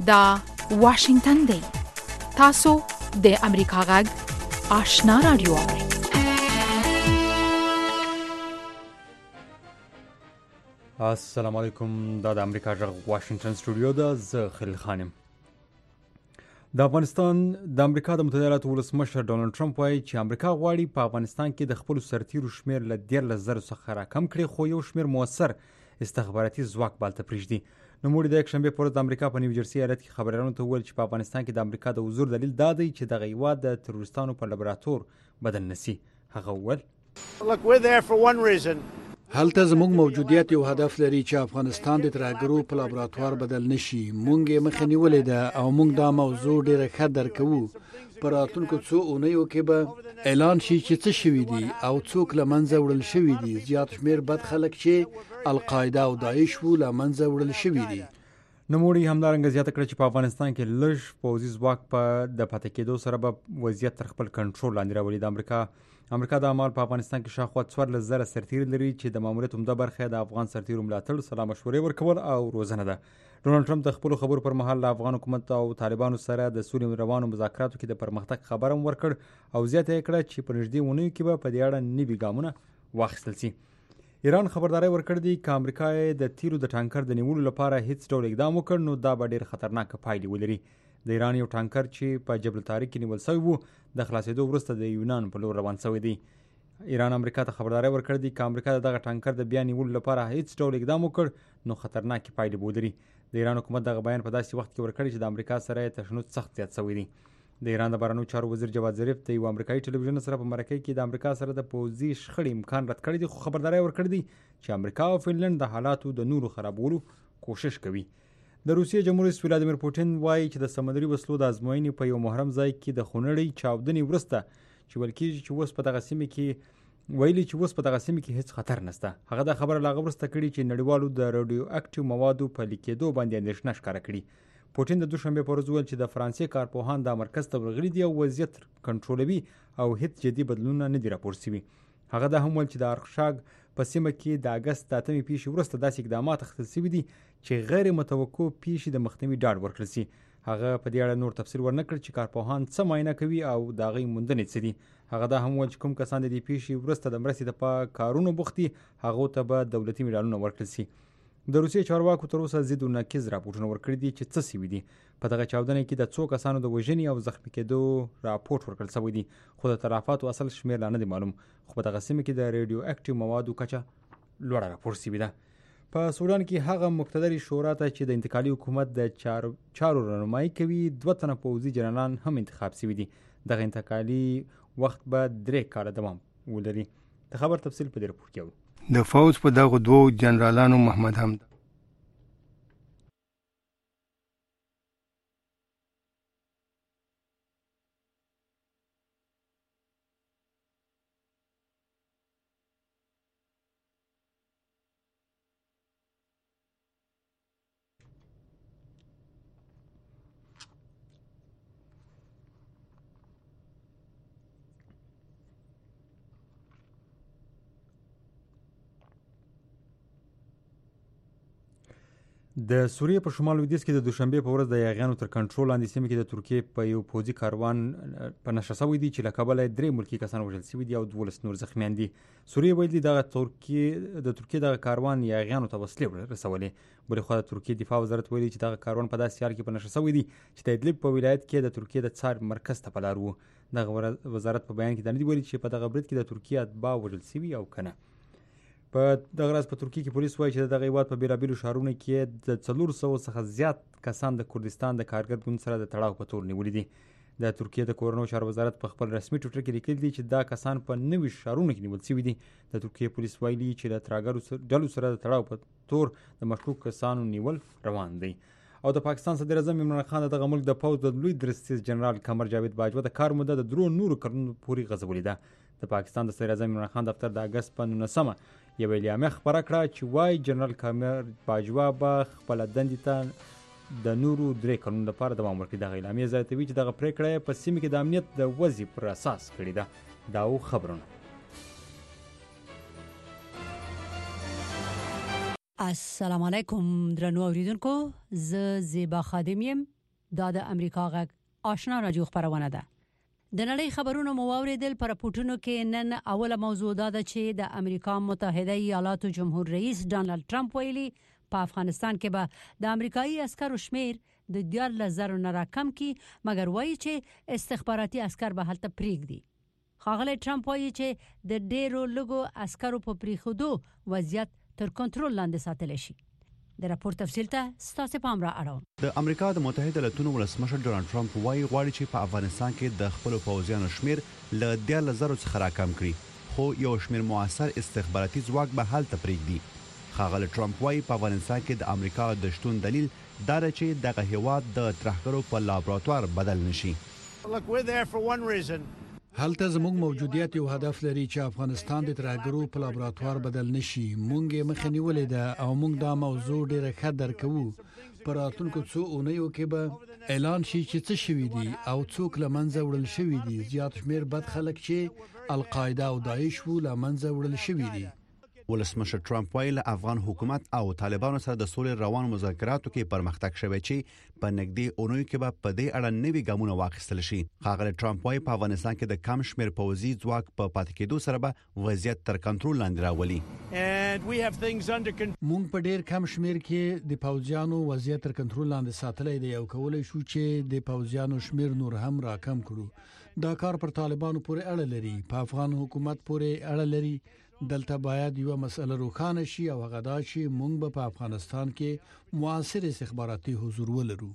دا واشنگتن دی. تاسو د امریکا غږ آشنا رادیو. السلام علیکم. دا د امریکا غږ واشنگتن سټوډیو ده. زه خلیل خانم. د افغانستان د امریکا د متحده ایالاتو ولسمشر ډونالډ ټرمپ وایي چې امریکا غواړي په افغانستان کې د خپلو سرتیرو شمیر له 13,000 څخه راکم کړي، خو یو شمیر مؤثر استخباراتي ځواک بالته پرېږدي. نوموړي د یکشنبې په ورځ د امریکا په نیوجرسي ایالت کې خبریالانو ته وویل چې په افغانستان کې د امریکا د حضور دلیل دا دی چې دغه هیواد د تروریستانو په لابراتور بدل نشي. هغه وویل هلته زموږ موجودیت یو هدف لري چې افغانستان د ترهګرو په لابراتوار بدل نشي. مونږ یې مخه نیولې ده او مونږ دا موضوع ډیره ښه درک کوو. په راتلونکو څو اونیو کې به اعلان شي چې څه شوي دي او څوک له منځه وړل شوي دي. زیات شمیر بد خلک چې القاعده او داعش وو له منځه وړل شوي دي. نوموړي همدارنګه زیاته کړه چې په افغانستان کې لږ پوځي ځواک په د پاتې کېدو سره به وضعیت تر خپل کنټرول لاندې راولي. د امریکا د اعمال په افغانستان کې شاوخوا 14,000 سرتیري لري چې د ماموریت عمده برخه د افغان سرتیرو ملاتړ، سلا مشورې ورکول او روزنه ده. ډونالډ ټرمپ د خپلو خبرو پر مهال د افغان حکومت او طالبانو سره د سولې روانو مذاکراتو کې د پرمختګ خبر هم ورکړ او زیاته یې کړه چې په نږدې اونیو کې به په دې اړه نوي ګامونه واخیستل شي. ایران خبرداری ورکړ دی که امریکا د تیلو د ټانکر د نیولو لپاره هیڅ ډول اقدام وکړ نو دا به ډېر خطرناک پایلې ولري. د ایران یو ټانکر چې په جبل طارق کې نیول شوی وو د خلاصېدو وروسته د یونان په لور روان شوی دی. ایران امریکا ته خبرداری ورکړ دی که امریکا دغه ټانکر د بیا نیولو لپاره هیڅ ډول اقدام وکړ نو خطرناکې پایلې به ولري. د ایران حکومت دغه بیان په داسې وخت کې ورکړی چې د امریکا سره یې تشنج سخت زیات شوی دی. د ایران د بهرنیو چارو وزیر جواد ظریف د یو امریکایي ټلویزیون سره په مرکه کې د امریکا سره د پوځي شخړې امکان رد کړی دی، خو خبرداری ورکړی دی چې امریکا او فنلنډ د حالاتو د نورو خرابولو کوشش کوي. د روسیې جمهور رئیس ولادیمیر پوټین وایي چې د سمندري وسلو د ازموینې په یو محرم ځای کې د خونړۍ چاودنې وروسته چې ویل کېږي چې اوس په دغه سیمه کې هیڅ خطر نشته. هغه دا خبره لا هغه وروسته کړې چې نړیوالو د راډیو اکټیو موادو په لیکېدو باندې اندېښنه ښکاره کړې. پوټین د دوشنبې په ورځ وویل چې د فرانسې کارپوهان دا مرکز ته ورغلي دي او وضعیت کنټرولوي او هیڅ جدي بدلونونه نه دي راپور شوي. هغه دا هم ویل چې د ارخشاګ په سیمه کې د اګست د 8 پیښې وروسته داسې اقدامات اخیستل شوي دي چې غیر متوقع پیښې د مخنیوي ډاډ ورکړل شي. هغه په دې اړه نور تفصیل ورنکړ چې کارپوهان څه معاینه کوي او د هغې موندنې څه دي. هغه دا هم ویل چې کوم کسان د دې پیښې وروسته د مرستې د کارونو بوخت دي هغو ته به دولتي مډالونه ورکړل شي. د روسیې چارواکو تر اوسه ضد و نقیض راپورټونه ورکړي دي چې څه شوي دي. په دغه چاودنې کې د څو کسانو د وژنې او زخمي کېدو راپورټ ورکړل شوی دی، خو د تلفاتو اصل شمیر لا نه دی معلوم. خو په دغه سیمه کې د ریډیو اکټیو موادو کچه لوړه راپور شوې ده. په سودان کې هغه مقتدرې شورا ته چې د انتقالي حکومت د چارو رهنمایي کوي 2 تنه پوځي جنرالان هم انتخاب شوي دي. دغه انتقالي وخت به 3 کاله دوام ولري. د خبر تفصیل په دې راپور کې اورو. د فوج په دغه 2 جنرالانو محمد حمد د سوریې په شمال لویدیځ کې د دوشنبې په ورځ د یاغیانو تر کنټرول لاندې سیمه کې د ترکیې په یو پوځي کاروان په نښه شوی دی چې له کبله 3 ملکي کسان وژل شوي دي او 12 نور زخمیان دي. سوریې ویلي د ترکیې دغه کاروان یاغیانو ته وسلې رسولې. بلې خوا د ترکیې دفاع وزارت ویلي چې دغه کاروان په داسې حال کې په نښه شوی دی چې د ادلب په ولایت کې د ترکیې د څار مرکز ته په لار و. دغه وزارت په بیان کې دا نه دی ویلي چې په دغه برید کې د ترکیې اتباع وژل شوي او کنه. په دغه ورځ په ترکیې کې پولیس وایي چې دغه هیواد په بیلابیلو ښارونو کې د 400 څخه زیات کسان د کردستان د کارګر ګوند سره د تړاو په تور نیولي دي. د ترکیې د کورنیو چارو وزارت په خپل رسمي ټویټر کې لیکلي دي چې دا کسان په 90 ښارونو کې نیول شوي دي. د ترکیې پولیس وایي چې د ترهګرو ډلو سره د تړاو په تور د مشکوک کسانو نیول روان دی. او د پاکستان صدر اعظم عمران خان دغه ملک د پوځ د لوی درستیز جنرال قمر جاوید باجوه د کار موده د 3 نورو کلونو پورې غځولې ده. د پاکستان د صدر اعظم عمران خان دفتر د اګست په 19 یو اعلامیه خپره کړه چې وایي جنرال قمر باجوه به خپل دندې ته د نورو 3 کلونو لپاره دوام ورکړي. دغه اعلامیه زیاتوي چې دغه پریکړه په سیمه کې د امنیت د وضع پر اساس کړې ده. دا و خبرونه. السلام علیکم درنو اوریدونکو، زه زیبا خادم یم دا د امریکا غږ آشنا راډیو خبرونه ده. د نړۍ خبرونه مو واوریدل. پر پورټونو کې نن اوله موضوع دا ده چې د امریکا متحده ایالاتو جمهور رئیس ډانلډ ټرمپ ویلي په افغانستان کې به د امریکایي عسکرو شمیر د 14,000 نه راکم کی، مګر وایي چې استخباراتي عسكر به هلته پریږدي. ښاغلی ټرمپ وایي چې د ډېرو لږو عسکرو په پریښودو وضعیت تر کنټرول لاندې ساتل شي. د راپور تفصیل ته ستاسو پام را اړوم. د امریکا د متحده ایالاتو ولسمشر ډونالد ټرمپ وایي غواړي چې په افغانستان کې د خپل پوځیانو شمیر له 14,000 څخه راکم کړي، خو یو شمیر موثر استخباراتي ځواک به هلته پریږدي. ښاغلی ټرمپ وایي په افغانستان کې د امریکا د شتون دلیل دا دی چې دغه هیواد د ترهګرو په لابراتوار بدل نشي. هلته زموږ موجودیت یو هدف لري چې افغانستان د ترهګرو په لابراتوار بدل نشي. مونږ یې مخه نیولې ده او مونږ دا موضوع ډیره ښه درک کوو. پر راتلونکو څو اونیو کې به اعلان شي چې څه شوي دي او څوک له منځه وړل شوي دي. زیات شمیر بد خلک چې القاعده او داعش وو له منځه وړل شوي دي. ولسمشر ټرمپ وایي له افغان حکومت او طالبانو سره د سولې روان مذاکراتو کې پرمختګ شوی چې په نږدې اونیو کې به په دې اړه نوي ګامونه واخیستل شي. ښاغلی ټرمپ وایي په افغانستان کې د کم شمیر پوځي ځواک په پاتې کېدو سره به وضعیت تر کنټرول لاندې راولي. مونږ په ډیر کم شمیر کې د پوځیانو وضعیت تر کنټرول لاندې ساتلای دی او کولای شو چې د پوځیانو شمیر نور هم راکم کړو. دا کار پر طالبانو پورې اړه لري، په افغان حکومت پورې اړه لري. دلته باید یو مسله روښانه شي او هغه دا چې مونږ به په افغانستان کې موثر استخباراتي حضور ولرو.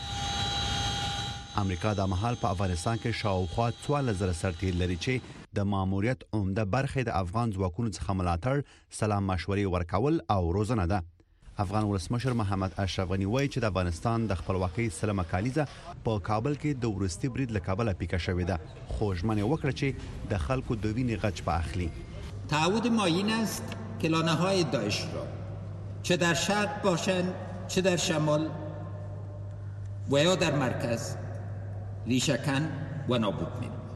امریکا د مهال په افغانستان کې شاوخوا 14,000 سرتیر لري چې د ماموریت عمده برخه د افغان ځواکونو څخه ملاتړ، سلام مشورې ورکول او روزنه ده. افغان ولسمشر محمد اشرف غنی وایي چې د افغانستان د خپلواکۍ سلمه کالیزه په کابل کې د ورستي برید له کابل پیکه شوې ده، خو ژمنه وکړه چې د خلکو د وینې غچ به اخلي. تعهد ما این است که لانه‌های داعش را چه در شرق باشند چه در شمال و یا در مرکز ریشه‌کن و نابود می‌نماییم.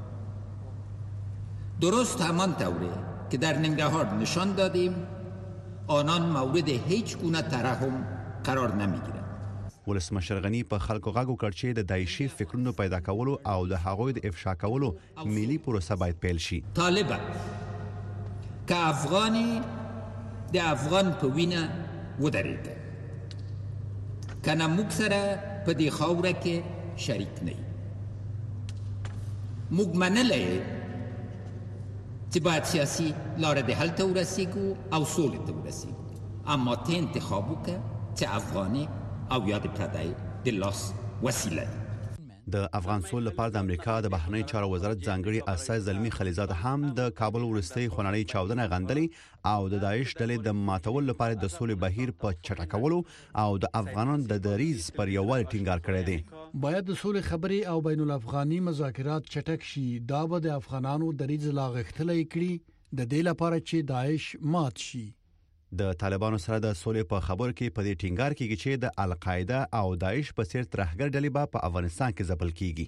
درست همان طوری که در ننگرهار نشان دادیم آنان مورد هیچ گونه ترحم قرار نمی‌گیرند. ولسمشر غنی په خلکو غاګو کړ چې د داعشي فکرونو پیدا کولو او د هغوی د افشا کولو ملي پروسه باید پیل شي. طالبان که افغانی د افغان په وینه ودرېده کنه موږ سره په دې خاوره کې شریک نه یو. موږ منلی چې باید سیاسي لاره د حل ته ورسیږو او سولې ته ورسیږو، اما ته انتخاب وکړه چې افغاني او یا د پردی د لاس وسیله دی. د افغان سول لپاره د امریکا د بهرنی چارو وزارت ځانګړي اساس زلمی خلیزاد هم د کابل ورستۍ خونړۍ چاودنه غندلې او د داعش ډلې د ماتول لپاره د سولې بهیر په چټکولو او د افغانانو د دریز پر یووالي ټینګار کړی دی. باید د سولې خبرې او بین الافغاني مذاکرات چټک شي. دا به د افغانانو دریز لا غښتلې کړي د دې لپاره چې داعش مات شي. د طالبانو سره د سولې په خبرو کې په دې ټینګار کېږي چې د القاعده او داعش په څیر ترهګر ډلې به په افغانستان کې ځپل کیږي.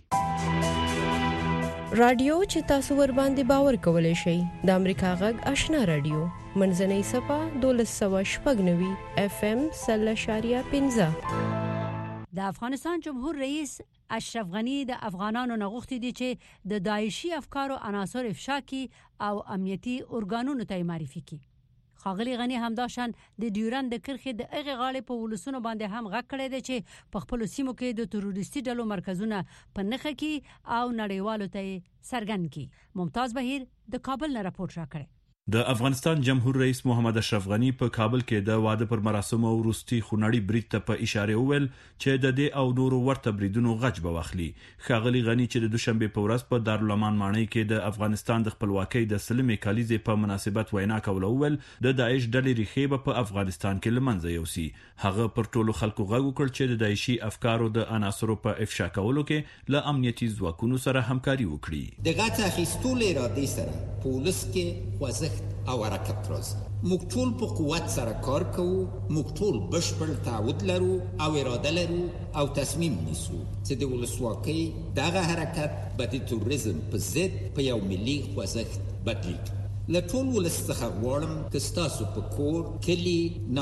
رادیو چې تاسو ور باندې باور کولای شئ د امریکا غږ آشنا رادیو منځنۍ صفه 1290 FM 0.15. د افغانستان جمهور رئیس اشرف غنی د افغانانو نغښتي دي چې د داعشي افکارو عناصر افشا کی او امنیتي ارګانونو ته معرفي کی. ښاغلی غنی همداشان د ډیورند د کرښې د هغې غاړې په ولسونو باندې هم غږ کړی دی چې په خپلو سیمو کې د تروریستي ډلو مرکزونه په نښه کړي او نړیوالو ته یې څرګند کړي. ممتاز بهیر د کابل نه راپورټ راکړی. د افغانستان جمهور رئیس محمد اشرف غنی په کابل کې د واده پر مراسمو وروستي خونړی برید ته په اشاره وویل چې د دې او نورو ورته بریدونو غچ به واخلي. ښاغلی غنی چې د دوشنبه په ورځ په دارالامان ماڼۍ کې د افغانستان د خپلواکۍ د سلمې کالیزې په مناسبت وینا کوله وویل د داعش ډلې ریښې به په افغانستان کې لمنځه یوسي. هغه پر ټولو خلکو غږ وکړ چې د داعشي افکارو د عناصرو په افشا کولو کې له امنیتي ځواکونو سره همکاري وکړي. د غچ اخیستلو ارادې سره پولیس کې خوځښت او حرکت راځي. موږ ټول په قوت سره کار کوو، موږ ټول بشپړ تعهد لرو او اراده لرو او تصمیم نیسو چې د ولسواکۍ دغه حرکت به د تروریزم په ضد په یو ملي خوځښت بدلیږي. له ټول ولس څخه غواړم چې ستاسو په کور، کلي،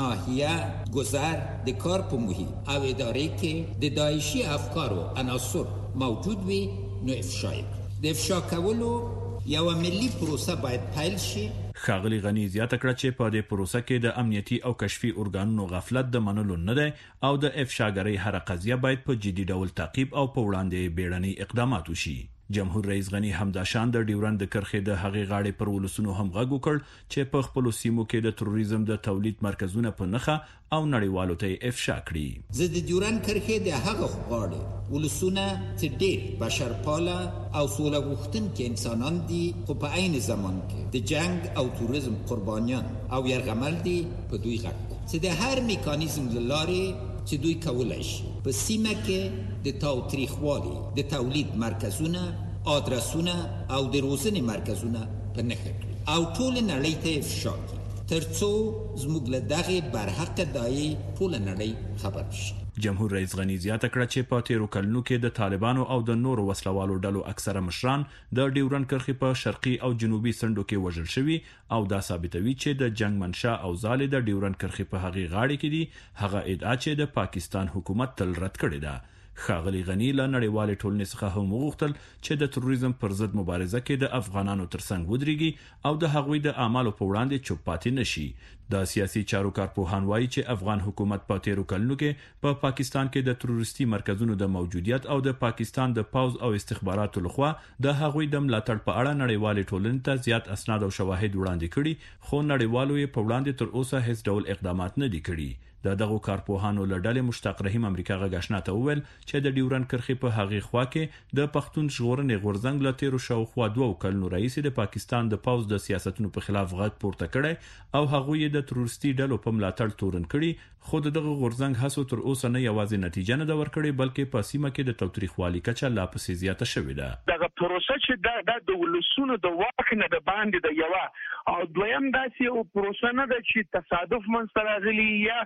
ناحیه، گذر، د کار په محیط او ادارې کې د داعشي افکارو عناصر موجود وي نو افشا یې. د افشا کولو یو ملي پروسه باید پیل شي. ښاغلي غني زیاته کړه چې په دې پروسه کې د امنیتي او کشفي ارګانونو غفلت د منلو نه دی او د افشاګرۍ هر قضیه باید په جدي ډول تعقیب او په وړاندې بیړني اقدامات وشي. جمهور رئیس غني همداشان د ډیورند د کرښې د هغې غاړې پر ولسونو هم غږ وکړ چې په خپلو سیمو کې د تروریزم د تولید مرکزونه په نښه او نړیوالو ته افشا کړي. زه د ډیورند کرښې د هغه غاړې ولسونه چې ډېر بشرپاله او سوله غوښتونکي انسانان دي خو په عین زمان کې د جنگ او تروریزم قربانیان او یرغمل دي په دوی غږ چې د هر میکانیزم له لارې چې دوی کولای شي په سیمه کې د تاوتریخوالي د تولید مرکزونه، آدرسونه او د روزنې مرکزونه په نښه کړي او ټول نړۍ ته افشا کړي ترڅو زموږ له دغې برحق دایې ټوله نړۍ خبر شي. جمهور رئیس غني زیاته کړه چې په تیرو کلونو کې د طالبانو او د نورو وسلوالو ډلو اکثره مشران د ډیورند کرښې په شرقي او جنوبي سندو کې وژل شوي او دا ثابتوي چې د جنگ منشا او ځالې د ډیورند کرښې په هغې غاړې کې دي هغه ادعا چې د پاکستان حکومت تل رد کړې ده. ښاغلي غني له نړیوالې ټولنې څخه هم وغوښتل چې د تروریزم پر ضد مبارزه کې د افغانانو ترڅنګ ودرېږي او د هغوی د اعمالو په وړاندې چوپ پاتې نشي. د سیاسي چارو کارپوهان وایي چې افغان حکومت په تیرو کلونو کې په پاکستان کې د تروریستي مرکزونو د موجودیت او د پاکستان د پوز او استخباراتو لخوا د هغوی د ملاتړ په اړه نړیوالې ټولنې ته زیات اسناد او شواهد وړاندې کړي خو نړیوالو یې په وړاندې تر اوسه هیڅ ډول اقدامات نه دي کړي. د دغو کارپوهانو له ډلې مشتاق رحیم امریکا غږ آشنا ته وویل چې د ډیورند کرښې په هغې خوا کې د پښتون ژغورنې غورځنګ له تیرو شاوخوا 2 کلونو راهیسې د پاکستان د پوز د سیاستونو په خلاف غږ پورته کړی او هغوی یې د تروریستي ډلو په ملاتړ تورن کړي خو دغه غورځنګ هڅو تر اوسه نه یوازې نتیجه نه ده ورکړې بلکې په سیمه کې د تاوتریخوالي کچه لا پسې زیاته شوې ده. دغه پروسه چې د ولسونو د واک نه د باندې د یو او دویم داسې یو پروسه نه ده چې تصادف منځته راغلی یا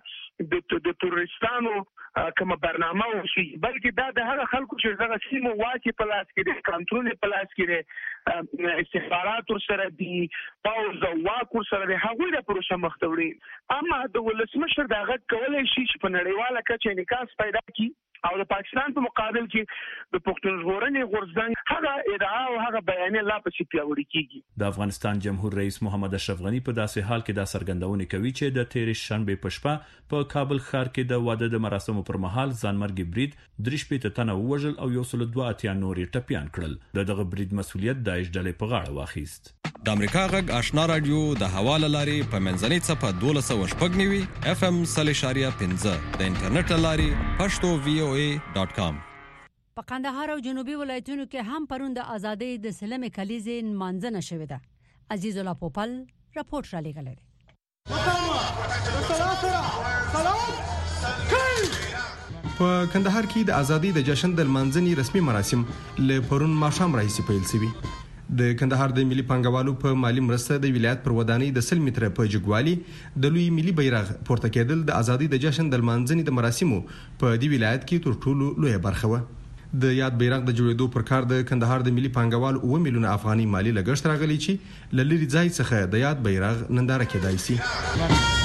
د تروریستانو کومه برنامه وشي بلکې دا د هغه خلکو چې دغه سیمو واک په لاس کې دي، کنټرول په لاس کې دي، استخبارات ورسره دي، پوز او واک ورسره دي، هغوی د پروسه مخ ته وړي. اما د ولسمشر دغه کولای شي چې په نړیواله کچه انعکاس پیدا کړي او د پاکستان په مقابل کې د پښتون ژغورنې غورځنګ هغه ادعا او هغه بیانیه لا پسې پیاوړې کیږي. د افغانستان جمهور رئیس محمد اشرف غني په داسې حال کې دا څرګندونه کوي چې د تیرې شنبه په شپه په کابل ښار کې د واده د مراسمو پر مهال ځانمرګي برید 3 تنه ووژل او 102 نورې ټپيان کړل. دغه برید مسؤلیت داعش ډلې په غاړه واخیست. د امریکا غږ آشنا رادیو د حواله لاري په منځنۍ صفه 1290 FM 3.15 د انټرنیټ لاري pashto.voa.com. په قندهار او جنوبي ولایتونو کې هم پرون د ازادۍ د سلمې کلیزې نمانځنه شوې ده. عزیز الله پوپل راپورټ را لېږلی دی. په کندهار کې د ازادۍ د جشن د لمانځنې رسمي مراسم له پرون ماښام راهیسې پیل شوي. د کندهار د ملي پانګوالو په مالی مرسته د ولایت پر ودانۍ د 100 متره په جګوالي د لوی ملي بیرغ پورته کېدل د ازادۍ د جشن د لمانځنې د مراسمو په دې ولایت کې تر ټولو لوی برخه و. د یاد بیرغ د جوړېدو پر کار د کندهار د ملي پانګوال 9 میلیونه افغاني مالی لګښت راغلی چې له لرې ځای څخه د یاد بیرغ ننداره کېدای شي.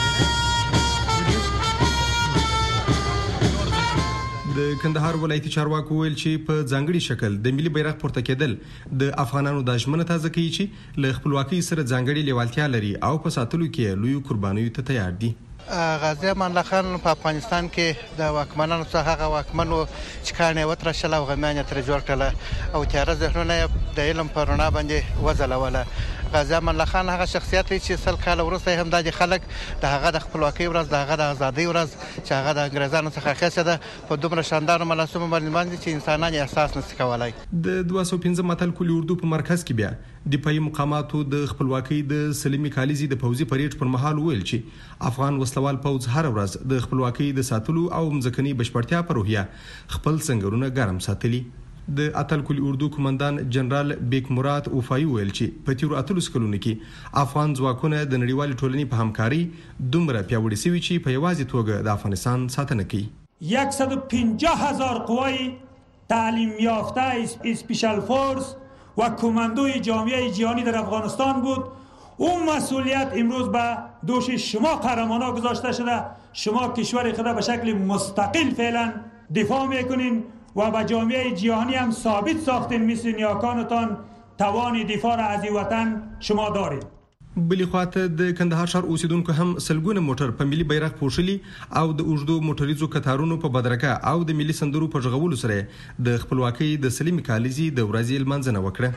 د کندهار ولایتي چارواکو ویل چې په ځانګړي شکل د ملي بیرغ پورته کېدل د افغانانو د ژمنه تازه کوي چې له خپلواکۍ سره ځانګړي لیوالتیا لري او په ساتلو کې لوی قربانیو ته تیار دي. غازی امان الله خان په افغانستان کې د واکمنانو څخه هغه واکمنو چې کاڼي وترشل او غمیان تر جوړ کړل او تیاره ذهنونه د علم په رڼا باندې وځلوله. غازی امان الله خان هغه شخصیت دی چې 100 کال وروسته هم د خلک د هغه د خپلواکۍ ورځ د هغه د ازادۍ ورځ چې هغه د انګریزانو څخه اخیسته ده په دومره شاندار مراسمو باندې چې انسانان یې احساس نشي کولای. د 215 متل کلی اردو په مرکز کې بیا دفاعي مقاماتو د خپلواکۍ د سلمي کالیزې د پوځي پریډ پر مهال ویل چې افغان وسلوال پوځ هر ورځ د خپلواکۍ د ساتلو او مځکني بشپړتیا پر روحیه خپل سنگرونه ګرم ساتلي. د اتل کلی اردو کمانډان جنرال بیک مراد وفای ویل چې په تیرو اتلس کلونو کې افغان ځواکونه د نړیوال ټولنې په همکاري دومره پیاوړي شوي چې په یوازې توګه د افغانستان ساتنه کوي. 150,000 قوای تعلیم یافته اسپیشال فورس و کماندوی جامعه جهانی در افغانستان بود اون مسئولیت امروز به دوش شما قهرمانا گذاشته شده. شما کشور خود به شکل مستقل فعلا دفاع میکنین و به جامعه جهانی هم ثابت ساختین مثل نیاکانتان توان دفاع را از وطن شما دارید. بلی خواته د کندهار ښار اوسیدونکو هم سلګونه موټر په ملي بیرغ پوښلي او د اوږدو موټریزو کتارونو په بدرګه او د ملي سندرو په ژغولو سره د خپلواکۍ د سلیمې کالیزې د ورځې لمانځنه وکړه.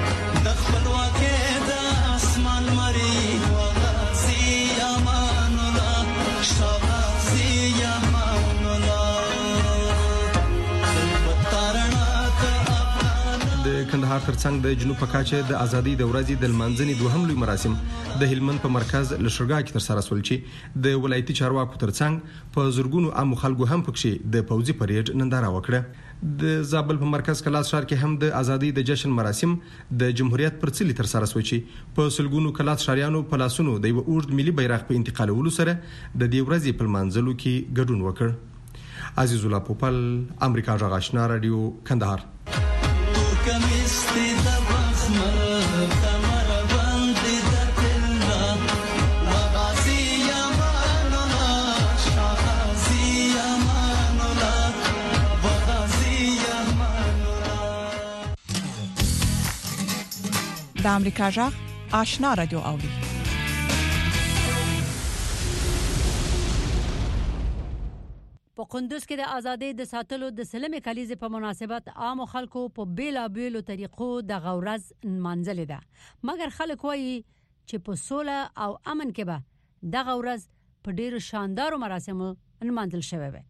کندهار ترڅنګ د جنوب په کاچه د ازادۍ د ورځې د لمانځنې دوهم لوی مراسم د هلمند په مرکز لشرګا کې ترسره شول چې د ولایتي چارواکو ترڅنګ په زورګونو عام خلکو هم پکې د پوځي پریډ ننداره وکړه. د زابل په مرکز کلاس ښار کې هم د ازادۍ د جشن مراسم د جمهوریت پر څلي ترسره شول چې په سلګونو کلاس ښاریانو په لاسونو د یو اوږد ملي بیرغ په انتقالولو سره د دې ورځې په لمانځلو کې ګډون وکړ. عزیز الله پوپل، امریکا غږ آشنا رادیو، کندهار. د امریکا غږ آشنا رادیو اوري. په قندوز کې د ازادۍ د ساتلو د سلمې کلیزې په مناسبت عام خلکو په بیلابیلو طریقو د غورز منځلې ده، مګر خلک وایي چې په سوله او امن کې به د غورز په ډیرو شاندارو مراسمو منځل شوی وي.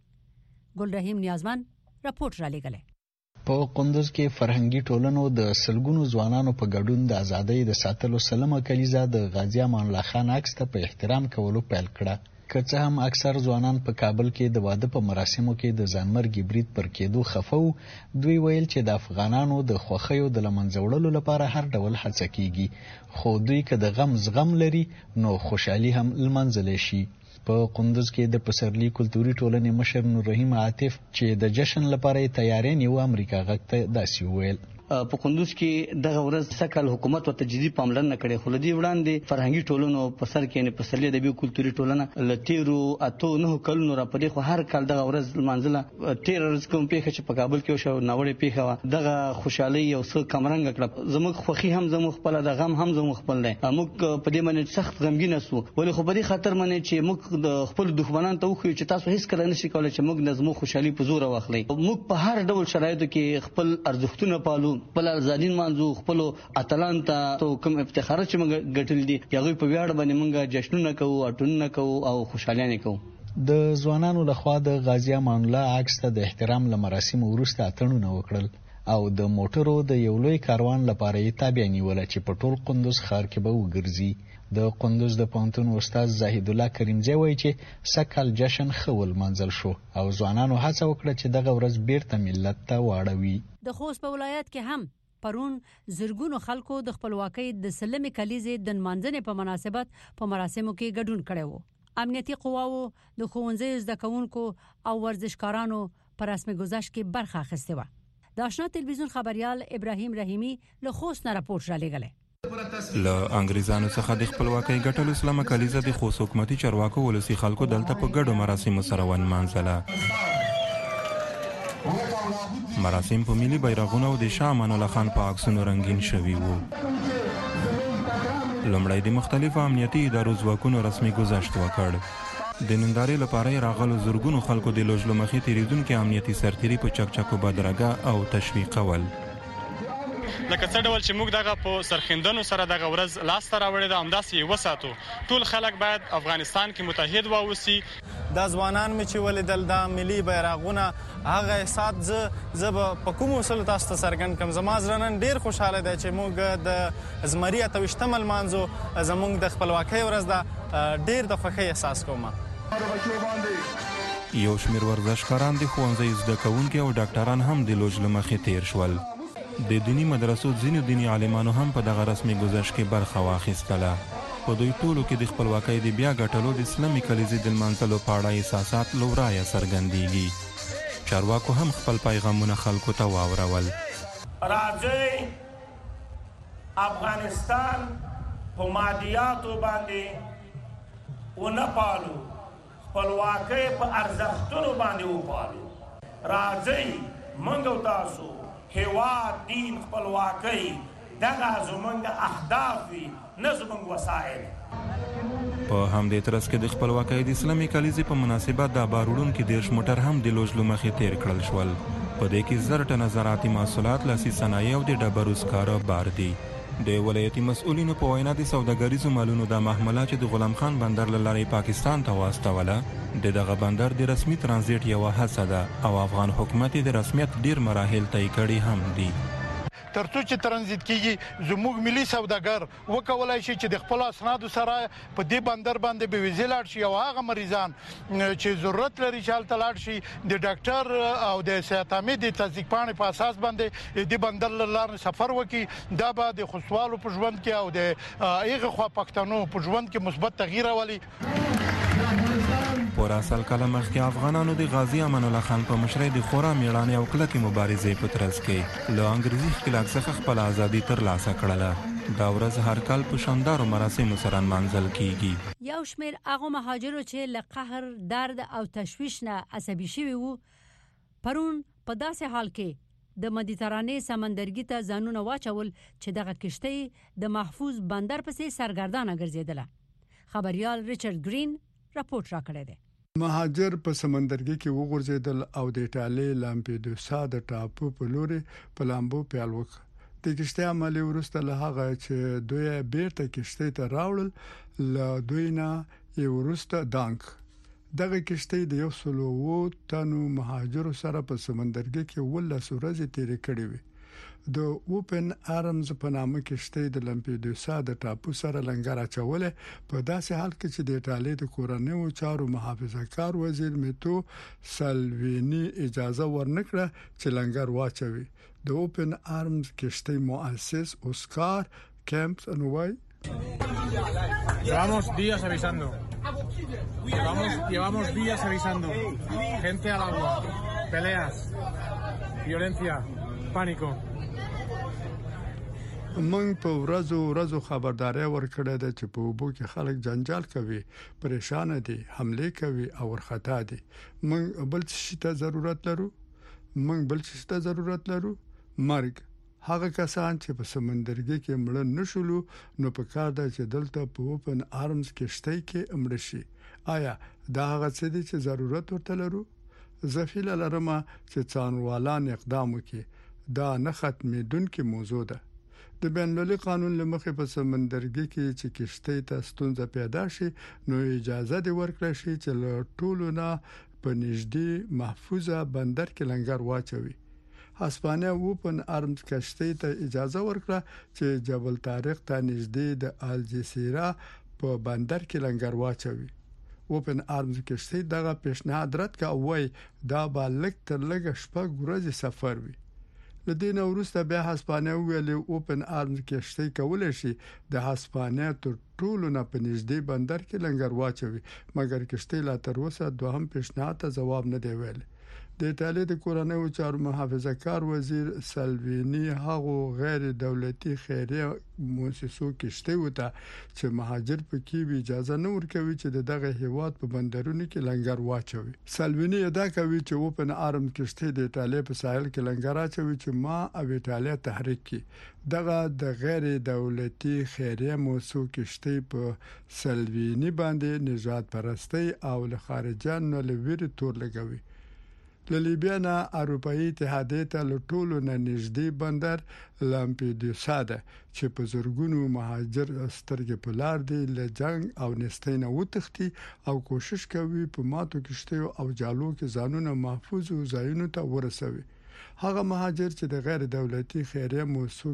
ګل رحیم نیازمن راپورټ را لېږلی. په قندوز کې فرهنګي ټولنو د سلګونو ځوانانو په ګډون د ازادۍ د ساتلو سلمه کلیزه د غازی امان الله خان عکس ته په احترام کولو پیل کړه. که څه هم اکثر ځوانان په کابل کې د واده په مراسمو کې د ځانمرګي برید پر کېدو خفه وو، دوی ویل چې د افغانانو د خوښیو د لمنځه وړلو لپاره هر ډول هڅه کیږي، خو دوی که د غم زغم لري نو خوشحالي هم لمنځلی شي. په قندوز کې د پسرلی کلتوري ټولنې مشر نور رحیم عاطف چې د جشن لپاره تیاری نیو امریکا غږ ته داسې وویل. په قندوز کې دغه ورځ سکل حکومت ورته جدي پاملرنه کړې، خو لدی وړاندې فرهنګي ټولنو په سر کې نه پسرلی د بیو کلتوري ټولنه لتیرو اته نه کلونو را پدې خو هر کال دغه ورځ منځله تیر ورځ کوم پیښه چې په کابل کې شو ناوړې پیښه دغه خوشحالي یو څه کمرنګ کړه. زموږ خوخي هم زموږ خپل د غم هم زموږ خپل دی. موږ په دې باندې سخت غمګین اسو، ولې خو په دې خاطر باندې چې موږ د خپل دښمنانو ته وخیو چې تاسو هیڅ کله نشئ کولای چې موږ نظم خوشحالي په زور واخلئ. موږ په هر ډول شرایطو کې خپل ارزښتونه پالو، خپل ازادي منځو خپل اتلان ته کوم افتخار چې موږ ګټل دي هغه په ویاړ باندې موږ جشنونه کوو، اټونونه کوو او خوشحالانه کوو. د ځوانانو لخوا د غازی امان الله عکس ته د احترام لمراسم وروسته اتړونه وکړل او د موټرو د یو لوی کاروان لپاره یې تابع نیول چې په ټول قندوز ښار کې به وګرځي. د قندوز د پوهنتون استاد زاهد الله کریمزی وایي چې سکل جشن خول منځل شو او ځوانانو هڅه وکړه چې دغه ورځ بیرته ملت ته واړوي. د خوست په ولایت کې هم پرون زرګونو خلکو د خپلواکۍ د سلمې کلیزې د نمانځنې په مناسبت په مراسمو کې ګډون کړی وو. امنیتي قواو د ښوونځیو زده کوونکو او ورزشکارانو په رسمي ګذشت کې برخه اخیستې وه. د آشنا تلویزیون خبریال ابراهیم رحیمی له خوست نه راپورټ را لېږلی. له انګریزانو څخه د خپلواکۍ ګټلو سلمه کلیزه د خوست حکومتي چارواکو ولسي خلکو دلته په ګډو مراسمو سره ونمانځله. مراسم په ملي بیرغونو او د شاه امان الله خان په عکسونو رنګین شوي وو. لومړی د مختلفو امنیتي ادارو ځواکونو رسمي ګذشت وکړ. د نندارې لپاره راغلو زرګونو خلکو د لوژلو مخې تېرېدونکي امنیتي سرتېري په چکچکو بدرګه او تشویقول. لکه څه ډول چې موږ دغه په سرخندنو سره دغه ورځ لاسته راوړې ده همداسې یې وساتو. ټول خلک باید افغانستان کې متحد واوسي. دا ځوانان مې چې ولیدل دا ملي بیرغونه هغه احساس زه به په کومو اصولو تاسو ته څرګند کړم. زما زړه نن ډېر خوشحاله دی چې موږ د زمري 28 لمانځو زموږ د خپلواکۍ ورځ ده. ډېر د خوښۍ احساس کوم. یو شمېر ورزشکاران د ښوونځیو زده کوونکي او ډاکټران هم د لوژ له مخې تیر شول. د دینی مدرسو ځینو دینی عالمانو هم په دغه رسمي ګذشت کې برخه واخیستله. په دوی ټولو کې د خپلواکۍ د بیا ګټلو د اسلامي کلیزې د لمانځلو په اړه احساسات له ورایه څرګندېږي. چارواکو هم خپل پیغامونه خلکو ته واورول. راځئ افغانستان په مادیاتو باندې ونه پالو، خپلواکۍ په ارزښتونو باندې وپالو. راځئ موږ او تاسو هېواد، دین، خپلواکۍ دغه زموږ اهداف وي، نه زموږ وسایل. په همدې ترڅ کې د خپلواکۍ د اسلامي کلیزې په مناسبت د بار وړونکي 10 موټر هم د لوژ له مخې تیر کړل شول. په دې کې 1000 ټنه زراعتي محصولات، لاسي صنایع او د ډبرو سکاره بار دي. د ولایتي مسؤلینو په وینا د سوداګریزو مالونو د محمله چې د غلام خان بندر له لارې پاکستان ته واستوله، د دغه بندر د رسمي ترانزیت یوه هڅه ده او افغان حکومت د رسمیت ډیر مراحل طی کړي هم دي. ترڅو چې ترانزیت کیږي زموږ ملي سوداګر وکولای شي چې د خپل اسنادو سره په دې بندر باندې به ویزه لاړ شي، او هغه مریضان چې ضرورت لري چې هلته لاړ شي د ډاکټر او د صحتامې د تصدیق پاڼې په اساس باندې د بندر له لارې سفر وکړي. دا به د خصوصوالو په ژوند کې او د هغه خوا پښتنو په ژوند کې مثبت تغییر راولي. پورا سل کاله مخکې افغانانو د غازی امان الله خان په مشرۍ د خورا میړانې او کلکې مبارزې په ترڅ کې له انګریزي ښکېلاک څخه خپل ازادي ترلاسه کړله. دا ورځ هر کال په شاندارو مراسمو سره نمانځل کیږي. یو شمېر هغو مهاجرو چې له قهر، درد او تشویش نه عصبي شوي وو، پرون په داسې حال کې د مدیترانې سمندرګي ته ځانونه واچول چې دغه کشتۍ د محفوظ بندر پسې سرګردانه ګرځېدله. خبريال ریچارډ ګرین راپورټ راکړی دی. مهاجر په سمندرګي کې وغورځېدل او د ایټالې لامپیدوسا د ټاپو په لوري په لامبو پیل وکړ. د کشتۍ عملي وروسته له هغه چې دوی بیرته کشتۍ ته راوړل، له دوی نه یې وروسته دانک دغه کشتۍ د 100 تنو مهاجرو سره په سمندرګي کې 12 ورځې تیرې کړې وي. د اوپن آرمز په نامه کشتۍ د لامپیدوسا د ټاپو سره لنګر اچولې، په داسې حال کې چې د ایټالې د کورنیو چارو محافظه‌کار وزیر میتو سالویني اجازه ورنکړه چې لنګر واچوي. د اوپن آرمز کشتۍ مؤسس اوسکار کیمپس انوای Llevamos días avisando. Llevamos días avisando. Gente al agua. Peleas. Violencia. Pánico. موږ په ورځو خبرداري ورکړه ده چې په اوبو کې خلک جنجال کوي، پریشان دي، حمله کوي او ورختا دي. موږ بل څه ته ضرورت لرو. مرګ. هغه کسان چې په سمندرګي کې مړ نشولو نو په کار ده چې دلته په اوپن آرمز کشتۍ کې مړ شي. آیا دا هغه څه دي چې ضرورت ورته لرو؟ زفیل لرم چې څارنوالان اقدام وکړي. دا نه ختمېدونکې موضوع ده. د بین المللي قانون لمخې په سمندرګي کې چې کشتۍ ته ستونزه پیدا شي نو اجازه دی ورکړل شي چې له ټولو نه په نږدې محفوظه بندر کې لنګر واچوي. هسپانیا اوپن آرمز کشتۍ ته اجازه ورکړه چې جبل طارق ته نږدې د الجزیره په بندر کې لنګر واچوي. اوپن آرمز کشتۍ دغه پیشنهاد رد کړ او وايي دا به لږ تر لږه 6 ورځې سفر وي. لدین وروسته بیا هسپانیا ویلي اوپن آرمز کشتۍ کولای شي د هسپانیا تر ټولو نه په نږدې بندر کې لنګر واچوي، مګر کشتۍ لا تر اوسه دوهم پیشنهاد ته جواب نه دی ویلي. د ایټالیا د کورنیو چارو محافظه‌کار وزیر سالویني هغه غیر دولتي خیریه مؤسسو کشتۍ وته چې مهاجر پکې اجازه نه ورکوي چې دغه هیواد په بندرونو کې لنګر واچوي. سالویني ادعا کوي چې اوپن آرم کشتۍ د ایټالیا په ساحل کې لنګر اچوي چې ما او ایټالیا تحریک کی. دغه د غیر دولتي خیریه مؤسسو کشتۍ په سالویني باندې نجات پرستی او له خارجيانو لویر تور لګوي. له لیبیا نه اروپאי اتحادیه ته لټولو نه نږدې بندر لامپیدوسا ده چې په زرګونو مهاجر سترګې په لار دي له جنگ او نستۍ نه وتښتي او کوشش کوي په ماتو کشتیو او جالو کې ځانونه محفوظ ځایونو ته ورسوي. هغه مهاجر چې د غیر دولتي خیریه مؤسسو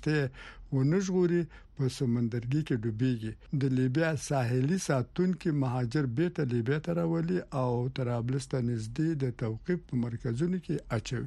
کشته ونژغوري په سمندرګي کې ډوبېږي. د لیبیا ساحلي ساتونکو مهاجر بیرته لیبیا ته راولي او طرابلس ته نږدې د توقيف په مرکزونو کې اچوي.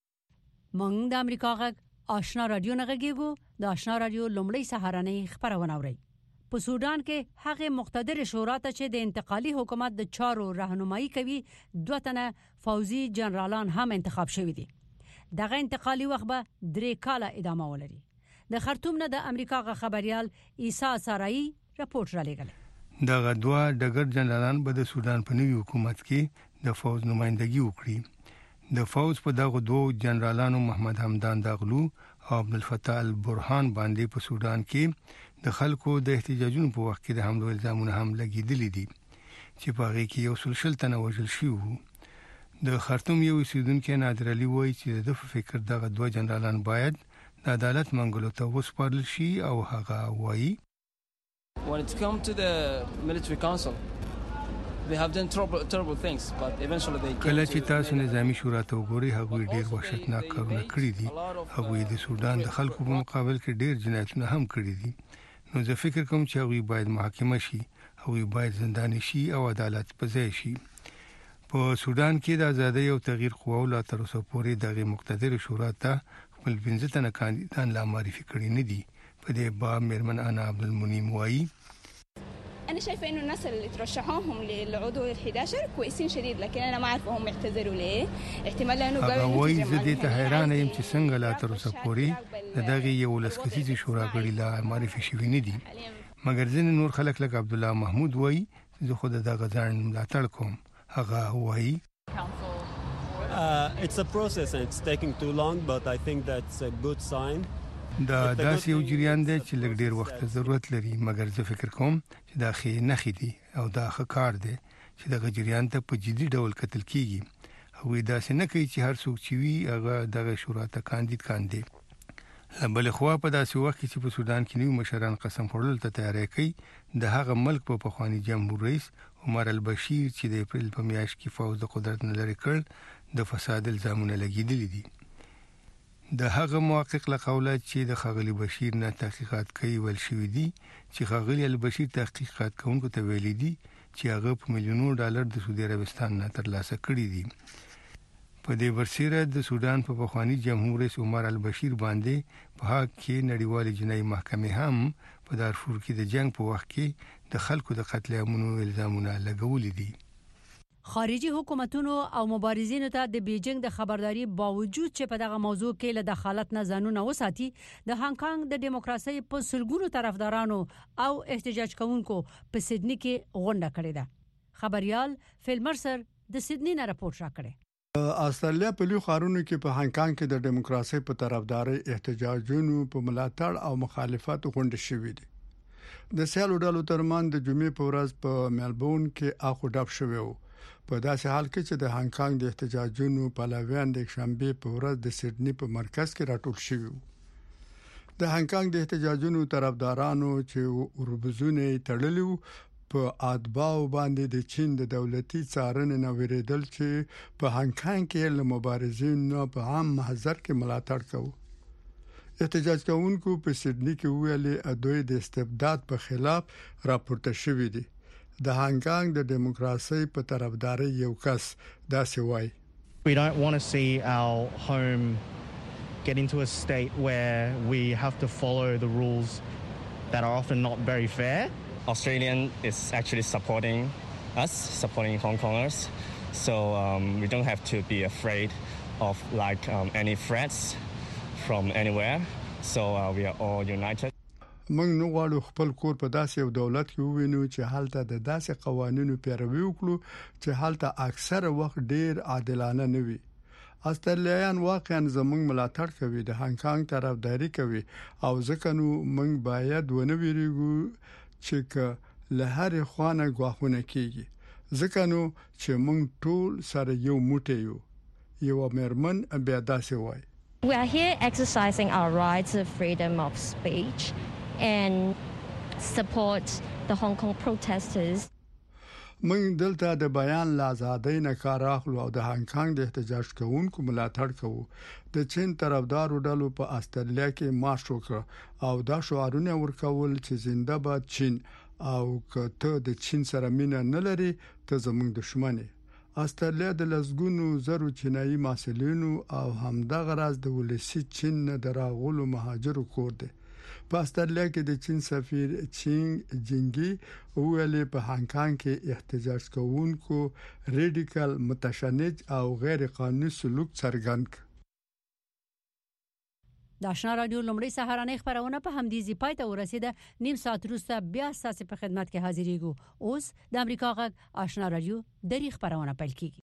مونږ د امریکا غږ آشنا رادیو نه غږیږو. د آشنا رادیو لومړی سهارنۍ خبرونه اوري. په سودان کې هغه مقتدر شورا ته چې د انتقالي حکومت د چارو راهنمایي کوي 2 تنه فوزي جنرالان هم انتخاب شوي دي. دغه انتقالي وخت به 3 کاله ادامه ولري. د خرطوم نه د امریکا غ خبريال عیسی سارایی راپورټ را لګل. د غدوا ډګر جنرالان به د سودان په نوي حکومت کې د فوج نمائندګي وکړي. د فوج په دغه دوه جنرالانو محمد حمدان داغلو او عبدالفتاح البرهان باندې په سودان کې د خلکو د احتجاجونو په وخت کې د حملو الزامونه هم لګیدلي دي چې په هغه کې یو سلسله تنه وژل شوی وو. د خرطوم یو اوسیدونکو نادر علي وایي چې د فکر دغه دوه جنرالان باید د عدالت منګلو ته وسپارل شي او هغه وایي When it comes to the military council they have done terrible things but eventually they کله چې تاسو نظامی شورا ته وګورئ هغه ډیر وحشتناک کارونه کړی دي. هغه د سودان د خلکو په مقابل کې ډیر جنایتونه هم کړی دي. نو زه فکر کوم چې هغه باید محاکمه شي، هغه باید زندان شي او عدالت په ځای شي. په سودان کې د آزادۍ او تغییر قواو لا تر اوسه پورې دغه مقتدر شورا ته خپل 15 تنه کاندیدان لا معرفي کړي نه دي. په دې باب مېرمن انا عبدالمنعم وایي أنا شايفة إنه الناس اللي ترشحوهم للعضو ال11 كويسين شديد لكن أنا ما أعرف هم اعتذروا ليه احتمال لأنه قالوا وایي زه دې ته حیرانه یم چې څنګه لا تر اوسه پورې دغه یو لسکسیزي شورا غړي لا معرفي شوي نه دي. مګر ځینې نور خلک لکه عبدالله محمود وایي زه خو دغه ځان ملاتړ کوم. هغه وایي It's a process and it's taking too long but I think that's a good sign. دا داسې یو جریان دی چې لږ ډیر وخت ضرورت لري مګر زه فکر کوم چې دا ښه نخې دي او دا ښه کار دی چې دغه جریان ته په جدي ډول کتل کیږي. هغوی داسې نه کوي چې هر څوک چې وي هغه دغه شورا ته کاندید کاندي. بل خو په داسې وخت کې چې په سودان کې نوي مشران قسم خوړل ته تیاری کوي د هغه ملک په پخوانی جمهور رئیس عمر البشیر چې د اپریل په میاشت کې فوج د قدرت نه لري کړ د فساد الزامونه لګیدلي دي. د هغه محقق له قوله چې د خغلی بشیر نه تحقیقات کوي ول شوې دي چې خغلی البشیر تحقیقات کوونکو ته ویلي دي چې هغه په میلیونو ډالر د سعودي عربستان نه ترلاسه کړي دي. په دې ورسره د سودان په پخوانی جمهور رئیس عمر البشیر باندې په هغه کې نړیوال جنایي محکمې هم په دارفور کې د جنگ په وخت کې د خلکو د قتل عامونو الزامونه لګولې دي. خارجي حکومتونو او مبارزینو ته د بیجینګ د خبرداري باوجود چې په دغه موضوع کې له دخالت نه ځانونه وساتي د هانګ کانګ د دیموکراسي په سلګونو طرفدارانو او احتجاج کوونکو په سیدنی کې غونډه کړې ده. خبريال فیلمرسر د سیدنی نه راپورټ راکړي. استرالیا په لوی ښارونو کې په هانګ کانګ کې د دیموکراسي په طرفداري احتجاجونو په ملاتړ او مخالفت غونډه شوې دي. د سیالو ډلو ترمن د جمعې په ورځ په ملبورن کې اخو ډب شوی و. په داسې حال کې چې د هانګ کانګ د احتجاجونو پلویان د شنبه په ورځ د سیدنی په مرکز کې راټول شوي وو. د هانګ کانګ د احتجاجونو طرفدارانو چې اوربزونه تړلي وو په اتباو باندې د چین د دولتي څارنې نه ویریدل چې په هانګ کانګ کې له مبارزینو په عام محضر کې ملاتړ کوي. احتجاج کوونکو په سیدنی کې ویلي دوی د استبداد په خلاف راپورته شوي دي. د هانګ کانګ د دیموکراسي په طرفداري یو کس داسې وایي We don't want to see our home get into a state where we have to follow the rules that are often not very fair. Australian is actually supporting us, supporting Hong Kongers. So we don't have to be afraid of any threats from anywhere. So we are all united. موږ نو غواړو خپل کور په داسې یو دولت کې ووینو چې حالته د داسې قوانینو پیروي وکړو چې حالته اکثره وخت ډیر عادلانه نه وي. استرالیایان واقعا زموږ ملاتړ کوي، د هانګ کانګ طرفداري کوي او ځکه نو موږ باید ونه ویریږو چې له هر خوانه غواخونه کیږي، ځکه نو چې موږ ټول سره یو موټی یو. یو مېرمن بیا داسې وایي We are here exercising our rights of freedom of speech and support the Hong Kong protesters. موږ دلته د بیان له آزادۍ نه کار اخلو او د هانګ کانګ د احتجاج کوونکو ملاتړ کوو. د چین طرفدارو ډلو په استرالیا کې مارش وکړ او دا شعارونه ورکول چې زنده باد چین او که د چین سره مینه نه لري ته زموږ دښمن. استرالیا د لسګونو زرو چینایي محصلینو او همدغه راز د ولسی چین نه دراغلو مهاجرو کور دی. په استرالیا کې د چین سفیر چینګ جینګي ویلي په هانګ کانګ کې احتجاج کوونکو ریډیکال متشنج او غیر قانوني سلوک څرګند کړ. د آشنا رادیو لومړی سهارنۍ خبرونه په همدې پای ته ورسیده. نیم ساعت وروسته بیا ستاسو په خدمت کې حاضرېږو. اوس د امریکا غږ آشنا رادیو د خبرونه پیل کیږي.